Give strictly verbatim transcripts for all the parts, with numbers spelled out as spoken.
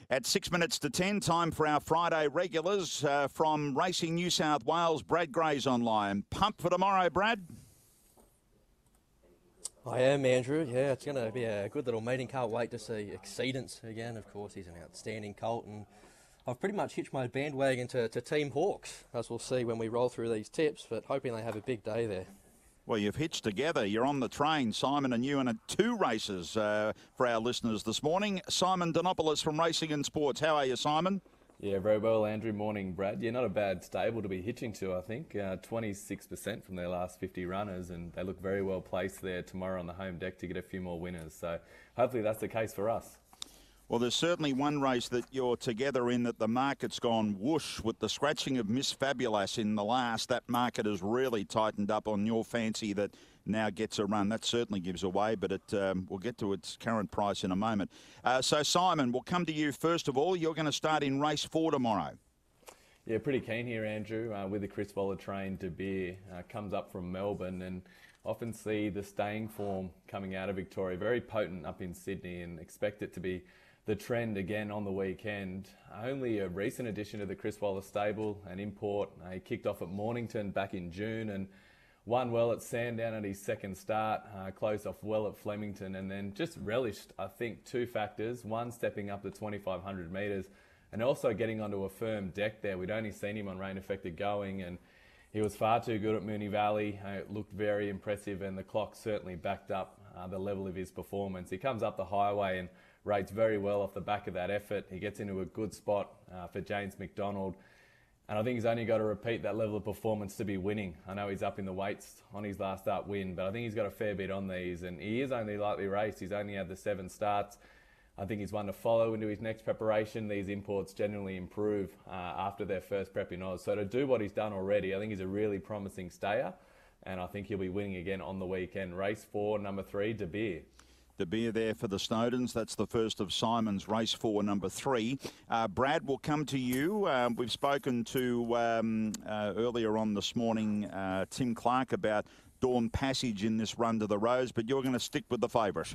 At six minutes to ten, time for our Friday regulars uh, from Racing New South Wales. Brad Gray's online. Pump for tomorrow, Brad? I am, Andrew. Yeah, it's going to be a good little meeting. Can't wait to see Exceedance again. Of course, he's an outstanding colt, and I've pretty much hitched my bandwagon to, to Team Hawks, as we'll see when we roll through these tips, but hoping they have a big day there. Well, you've hitched together. You're on the train, Simon and you, and two races uh, for our listeners this morning. Simon Donopoulos from Racing and Sports. How are you, Simon? Yeah, very well, Andrew. Morning, Brad. Yeah, not a bad stable to be hitching to, I think. Uh, twenty-six percent from their last fifty runners, and they look very well placed there tomorrow on the home deck to get a few more winners. So hopefully that's the case for us. Well, there's certainly one race that you're together in that the market's gone whoosh with the scratching of Miss Fabulous in the last. That market has really tightened up on your fancy that now gets a run. That certainly gives away, but it um, we'll get to its current price in a moment. Uh, so, Simon, we'll come to you first of all. You're going to start in race four tomorrow. Yeah, pretty keen here, Andrew, uh, with the Chris Waller train De Beer. Uh, comes up from Melbourne, and often see the staying form coming out of Victoria. Very potent up in Sydney, and expect it to be the trend again on the weekend. Only a recent addition to the Chris Waller stable, an import. Uh, he kicked off at Mornington back in June and won well at Sandown at his second start, uh, closed off well at Flemington, and then just relished, I think, two factors. One, stepping up to twenty-five hundred metres, and also getting onto a firm deck there. We'd only seen him on rain affected going, and he was far too good at Moonee Valley. Uh, it looked very impressive, and the clock certainly backed up uh, the level of his performance. He comes up the highway and rates very well off the back of that effort. He gets into a good spot uh, for James McDonald. And I think he's only got to repeat that level of performance to be winning. I know he's up in the weights on his last start win, but I think he's got a fair bit on these. And he is only lightly raced. He's only had the seven starts. I think he's one to follow into his next preparation. These imports generally improve uh, after their first prep in Oz. So to do what he's done already, I think he's a really promising stayer. And I think he'll be winning again on the weekend. Race four, number three, De Beer. De Beer there for the Snowdens. That's the first of Simon's race four, number three. Uh, Brad, will come to you. Uh, we've spoken to um, uh, earlier on this morning uh, Tim Clark about Dawn Passage in this run to the Rose, but you're going to stick with the favourite.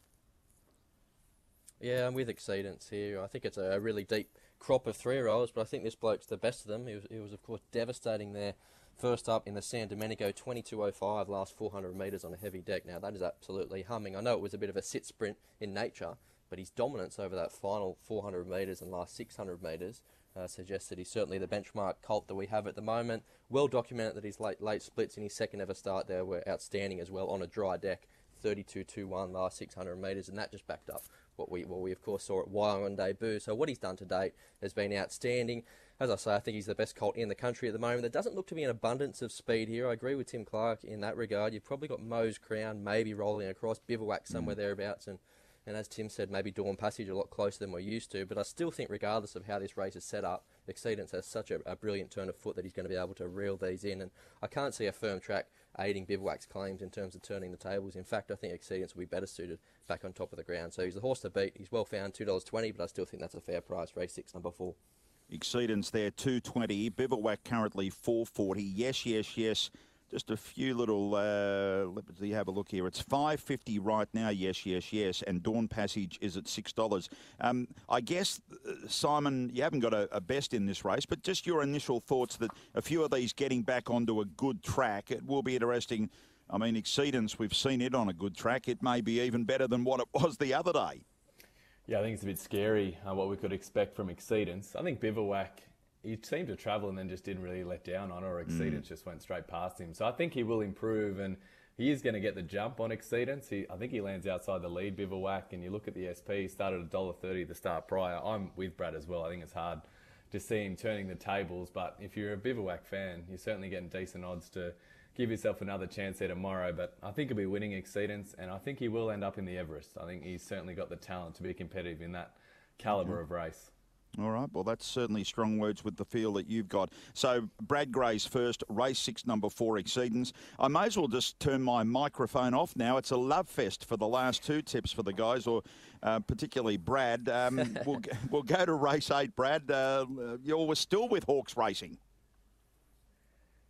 Yeah, I'm with Exceedance here. I think it's a really deep crop of three-year-olds, but I think this bloke's the best of them. He was, he was of course, devastating there. First up in the San Domenico, twenty-two oh five, last four hundred metres on a heavy deck. Now, that is absolutely humming. I know it was a bit of a sit sprint in nature, but his dominance over that final four hundred metres and last six hundred metres uh, suggests that he's certainly the benchmark colt that we have at the moment. Well documented that his late late splits in his second ever start there were outstanding as well on a dry deck. thirty-two two one last six hundred metres, and that just backed up what we, what we of course saw at Wyong debut. So what he's done to date has been outstanding. As I say, I think he's the best colt in the country at the moment. There doesn't look to be an abundance of speed here. I agree with Tim Clark in that regard. You've probably got Moe's Crown maybe rolling across, Bivouac somewhere mm. thereabouts, and, and as Tim said, maybe Dawn Passage a lot closer than we're used to. But I still think regardless of how this race is set up, Exceedance has such a, a brilliant turn of foot that he's going to be able to reel these in. And I can't see a firm track aiding Bivouac's claims in terms of turning the tables. In fact, I think Exceedance will be better suited back on top of the ground. So he's the horse to beat. He's well found, two dollars twenty, but I still think that's a fair price. Race six, number four. Exceedance there, two twenty. Bivouac currently four forty. Yes, yes, yes. Just a few little, uh, let me have a look here. It's five fifty right now, yes, yes, yes. And Dawn Passage is at six dollars. Um, I guess, uh, Simon, you haven't got a, a best in this race, but just your initial thoughts that a few of these getting back onto a good track, it will be interesting. I mean, Exceedance, we've seen it on a good track. It may be even better than what it was the other day. Yeah, I think it's a bit scary uh, what we could expect from Exceedance. I think Bivouac, he seemed to travel and then just didn't really let down on, or Exceedance mm. just went straight past him. So I think he will improve, and he is going to get the jump on Exceedance. He, I think he lands outside the lead, Bivouac, and you look at the S P, he started at one dollar thirty the start prior. I'm with Brad as well. I think it's hard to see him turning the tables, but if you're a Bivouac fan, you're certainly getting decent odds to give yourself another chance there tomorrow. But I think he'll be winning Exceedance, and I think he will end up in the Everest. I think he's certainly got the talent to be competitive in that calibre mm-hmm. of race. All right, well, that's certainly strong words with the feel that you've got. So, Brad Gray's first, race six, number four, Exceedance. I may as well just turn my microphone off now. It's a love fest for the last two tips for the guys, or uh, particularly Brad. Um, we'll, we'll go to race eight, Brad. Uh, you're still with Hawks Racing.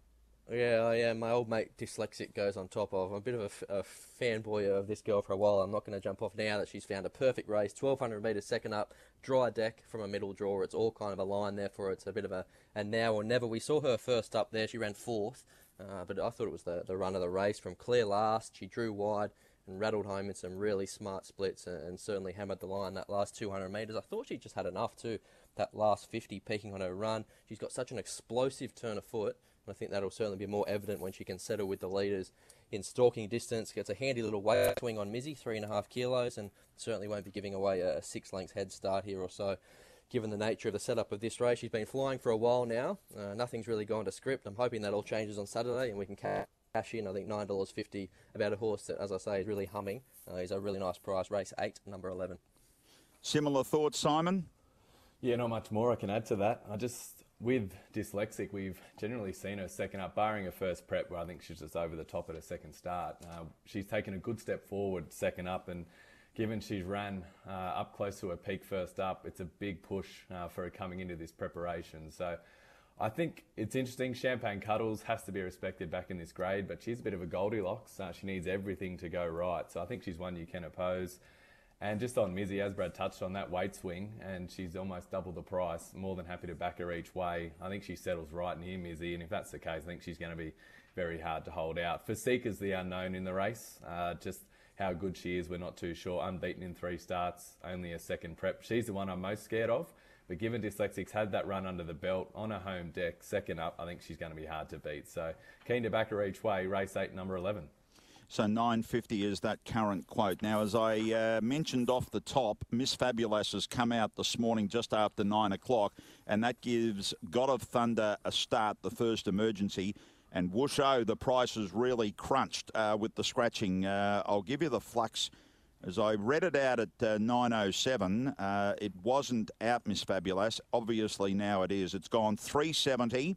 Yeah, I am. My old mate Dyslexic goes on top of. I'm a bit of a, f- a fanboy of this girl for a while. I'm not going to jump off now that she's found a perfect race. twelve hundred metres second up, dry deck from a middle draw. It's all kind of a line there for her. It's a bit of a and now or never. We saw her first up there. She ran fourth, uh, but I thought it was the, the run of the race from clear last. She drew wide and rattled home in some really smart splits and, and certainly hammered the line that last two hundred metres. I thought she just had enough too. That last fifty peaking on her run. She's got such an explosive turn of foot. I think that'll certainly be more evident when she can settle with the leaders in stalking distance. Gets a handy little weight swing on Mizzy, three and a half kilos, and certainly won't be giving away a six lengths head start here or so. Given the nature of the setup of this race, she's been flying for a while now. Uh, nothing's really gone to script. I'm hoping that all changes on Saturday and we can cash in, I think, nine dollars fifty about a horse that, as I say, is really humming. Uh, he's a really nice price. Race eight, number eleven. Similar thoughts, Simon? Yeah, not much more I can add to that. I just, with Dyslexic, we've generally seen her second up, barring her first prep, where I think she's just over the top at her second start. Uh, she's taken a good step forward second up, and given she's ran uh, up close to her peak first up, it's a big push uh, for her coming into this preparation. So I think it's interesting. Champagne Cuddles has to be respected back in this grade, but she's a bit of a Goldilocks. Uh, she needs everything to go right. So I think she's one you can oppose. And just on Mizzy, as Brad touched on, that weight swing, and she's almost double the price. More than happy to back her each way. I think she settles right near Mizzy, and if that's the case, I think she's going to be very hard to hold out. Fasika's the unknown in the race. Uh, just how good she is, we're not too sure. Unbeaten in three starts, only a second prep. She's the one I'm most scared of. But given Dyslexics had that run under the belt on her home deck, second up, I think she's going to be hard to beat. So keen to back her each way. Race eight, number eleven. So nine fifty is that current quote. Now, as I uh, mentioned off the top, Miss Fabulous has come out this morning just after nine o'clock, and that gives God of Thunder a start, the first emergency. And whoosho, the price is really crunched uh, with the scratching. Uh, I'll give you the flux. As I read it out at uh, nine oh seven, uh, it wasn't out, Miss Fabulous. Obviously now it is. It's gone three seventy.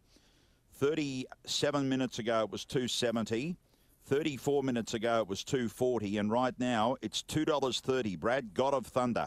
thirty-seven minutes ago it was two seventy. thirty-four minutes ago it was two forty, and right now it's two dollars thirty. Brad, God of Thunder.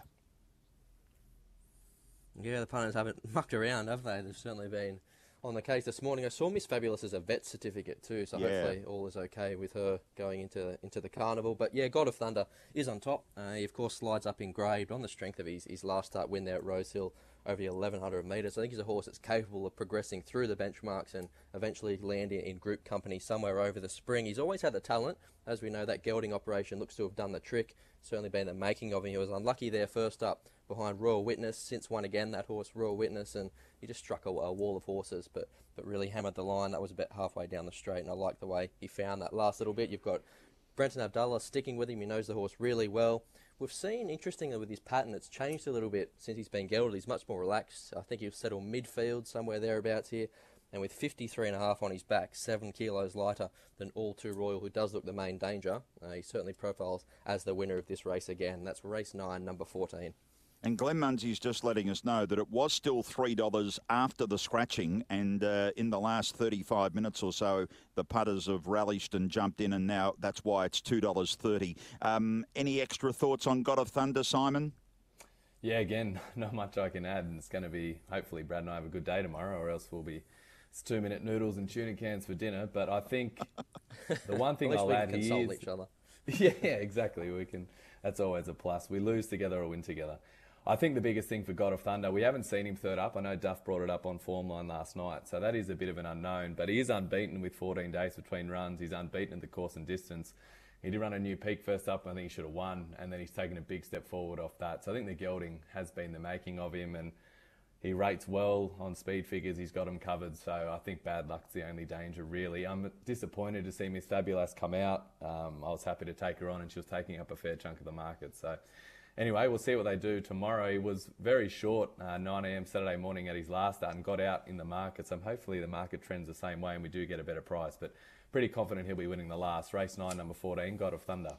Yeah, the punters haven't mucked around, have they? They've certainly been on the case this morning. I saw Miss Fabulous as a vet certificate too, so Yeah. hopefully all is okay with her going into into the carnival. But yeah, God of Thunder is on top. Uh, he of course slides up in grade on the strength of his, his last start win there at Rosehill over the eleven hundred metres. I think he's a horse that's capable of progressing through the benchmarks and eventually landing in group company somewhere over the spring. He's always had the talent. As we know, that gelding operation looks to have done the trick. Certainly been the making of him. He was unlucky there first up behind Royal Witness. Since won again, that horse, Royal Witness, and he just struck a, a wall of horses, but, but really hammered the line. That was about halfway down the straight, and I like the way he found that last little bit. You've got Brenton Abdullah sticking with him. He knows the horse really well. We've seen, interestingly, with his pattern, it's changed a little bit since he's been gelded. He's much more relaxed. I think he'll settle midfield, somewhere thereabouts here. And with fifty-three and a half on his back, seven kilos lighter than All Too Royal, who does look the main danger, uh, he certainly profiles as the winner of this race again. That's race nine, number fourteen. And Glenn Munsey's just letting us know that it was still three dollars after the scratching, and uh, in the last thirty-five minutes or so, the putters have rallied and jumped in, and now that's why it's two dollars thirty. Um, any extra thoughts on God of Thunder, Simon? Yeah, again, not much I can add. And it's going to be, hopefully Brad and I have a good day tomorrow, or else we'll be it's two-minute noodles and tuna cans for dinner. But I think the one thing At least I'll we add can here console is... each other. Yeah, exactly. We can. That's always a plus. We lose together or win together. I think the biggest thing for God of Thunder, we haven't seen him third up. I know Duff brought it up on Form Line last night, so that is a bit of an unknown. But he is unbeaten with fourteen days between runs. He's unbeaten at the course and distance. He did run a new peak first up. I think he should have won, and then he's taken a big step forward off that. So I think the gelding has been the making of him, and he rates well on speed figures. He's got them covered, so I think bad luck's the only danger, really. I'm disappointed to see Miss Fabulous come out. Um, I was happy to take her on, and she was taking up a fair chunk of the market. So anyway, we'll see what they do tomorrow. He was very short, uh, nine a m Saturday morning at his last start, and got out in the market. So hopefully the market trends the same way, and we do get a better price. But pretty confident he'll be winning the last. Race nine, number fourteen, God of Thunder.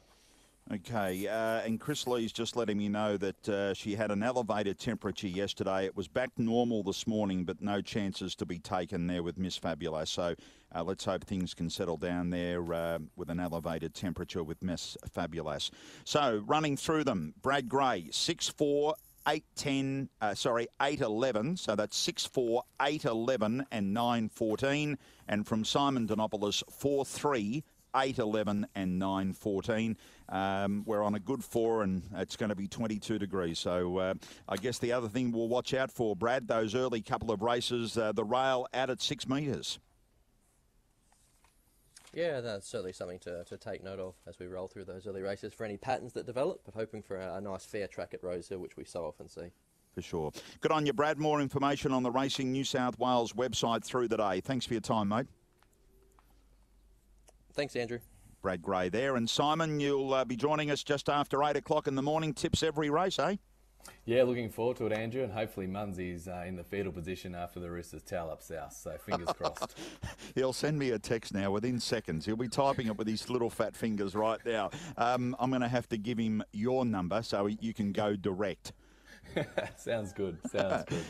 Okay, uh, and Chris Lee's just letting me know that uh, she had an elevated temperature yesterday. It was back normal this morning, but no chances to be taken there with Miss Fabulous. So uh, let's hope things can settle down there uh, with an elevated temperature with Miss Fabulous. So running through them, Brad Gray, six four, eight ten, uh, sorry, eight eleven. So that's six four, eight eleven and nine fourteen. And from Simon Denopoulos, four three, eight eleven and nine fourteen. Um, we're on a good four and it's going to be twenty-two degrees. So uh, I guess the other thing we'll watch out for, Brad, those early couple of races, uh, the rail out at six metres. Yeah, that's certainly something to, to take note of as we roll through those early races for any patterns that develop, but hoping for a, a nice fair track at Rosehill, which we so often see. For sure. Good on you, Brad. More information on the Racing New South Wales website through the day. Thanks for your time, mate. Thanks, Andrew. Brad Gray there. And Simon, you'll uh, be joining us just after eight o'clock in the morning. Tips every race, eh? Yeah, looking forward to it, Andrew, and hopefully Munsey's uh, in the fetal position after the Roosters towel up south, so fingers crossed. He'll send me a text now within seconds. He'll be typing it with his little fat fingers right now. Um, I'm going to have to give him your number so you can go direct. Sounds good, sounds good.